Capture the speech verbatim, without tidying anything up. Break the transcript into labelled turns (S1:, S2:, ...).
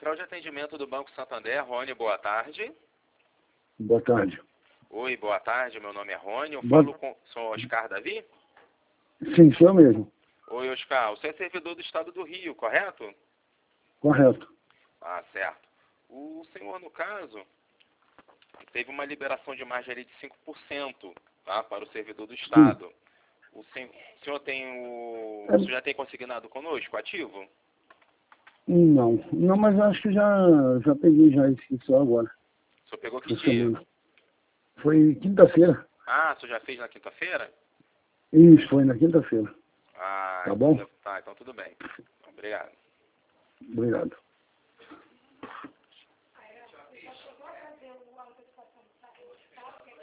S1: Central de Atendimento do Banco Santander. Rony, boa tarde.
S2: Boa tarde.
S1: Oi, boa tarde. Meu nome é Rony. Eu
S2: Boa...
S1: falo com... Sou Oscar Davi?
S2: Sim, sou eu mesmo.
S1: Oi, Oscar. Você é servidor do Estado do Rio, correto?
S2: Correto.
S1: Ah, certo. O senhor, no caso, teve uma liberação de margem ali de cinco por cento, tá, para o servidor do Estado. O senhor, o senhor tem o...
S2: É...
S1: O senhor já tem consignado conosco, ativo?
S2: Não, não, mas acho que já, já peguei já esse só agora.
S1: O senhor pegou que dia?
S2: Semana. Foi quinta-feira.
S1: Ah, o senhor já fez na quinta-feira?
S2: Isso, foi na quinta-feira.
S1: Ah,
S2: Tá
S1: então,
S2: bom?
S1: tá, então tudo bem. Obrigado.
S2: Obrigado.